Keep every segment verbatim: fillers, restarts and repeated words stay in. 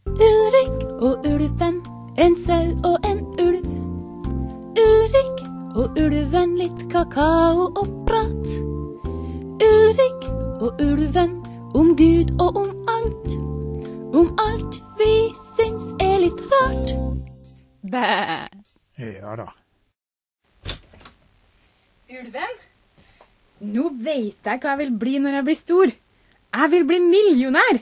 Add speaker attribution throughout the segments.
Speaker 1: Ulrik og ulven, en sau og en ulv. Ulrik og ulven, litt kakao og prat. Ulrik og ulven, om Gud og om alt. Om alt vi syns er litt rart. Bæ!
Speaker 2: Ja da.
Speaker 1: Ulven, nå vet jeg hva jeg vil bli når jeg blir stor. Jeg vil bli millionær.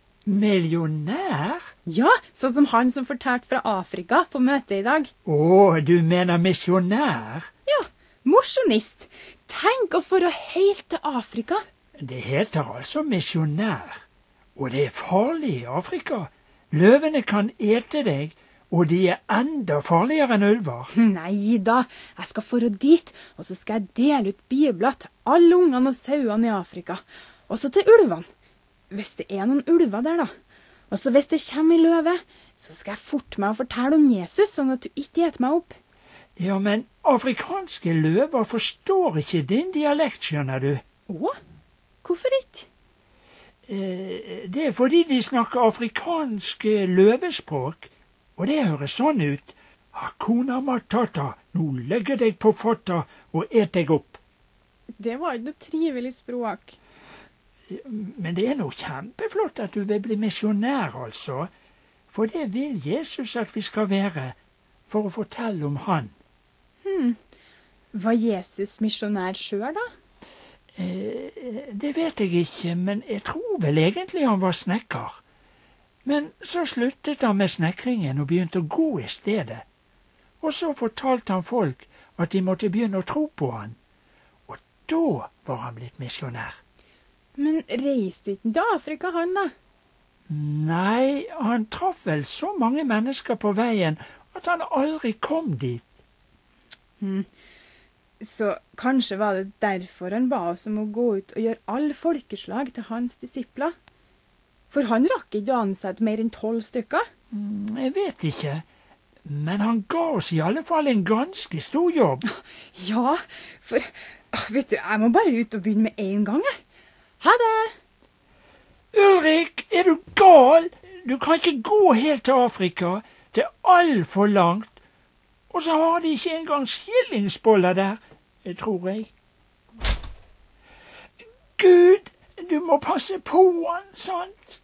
Speaker 2: Millionær?
Speaker 1: Ja, sånn som han som fortalte fra Afrika på møtet i dag.
Speaker 2: Å, du mener misjonær?
Speaker 1: Ja, mosjonist. Tenk å få helt til Afrika.
Speaker 2: Det heter altså misjonær. Og det er farlig i Afrika. Løvene kan ete deg, og de er enda farligere enn ulver.
Speaker 1: Nei da, jeg skal få dit, og så skal jeg dele ut bibler til alle ungene og sauene i Afrika. Også til ulvene. Hvis det er noen ulver der da. Og så hvis det kommer i løve, så skal jeg forte meg å fortelle om Jesus, sånn at du ikke gjeter meg opp.
Speaker 2: Ja, men afrikanske løver forstår ikke din dialekt, skjønner du.
Speaker 1: Å? Hvorfor ikke?
Speaker 2: Eh, det er fordi de snakker afrikansk løvespråk, og det høres sånn ut. Hakuna matata, nå legger deg på fotta og et deg opp.
Speaker 1: Det var ikke noe trivelig språk.
Speaker 2: Men det er noe kjempeflott at du vil bli misjonær, altså. For det vil Jesus at vi skal være, for å fortelle om han.
Speaker 1: Hmm. Var Jesus misjonær selv da?
Speaker 2: Eh, det vet jeg ikke, men jeg tror vel egentlig han var snekker. Men så sluttet han med snekringen og begynte å gå i stedet. Og så fortalte han folk at de måtte begynne å tro på han. Og da var han blitt misjonær.
Speaker 1: Men reiste ikke til Afrika han da?
Speaker 2: Nei, han traff vel så mange mennesker på veien at han aldri kom dit.
Speaker 1: Hmm. Så kanskje var det derfor han ba oss om å gå ut og gjøre alle folkeslag til hans disipler? For han rakk ikke å ansette mer enn tolv stykker.
Speaker 2: Mm, jeg vet ikke, men han ga oss i alle fall en ganske stor jobb.
Speaker 1: Ja, for vet du, jeg må bare ut og begynne med en gang. Ha det!
Speaker 2: Ulrik, er du gal? Du kan ikke gå helt til Afrika. Det er alt for langt. Og så har de ikke engang skillingsboller der, tror jeg. Gud, du må passe på han, sant?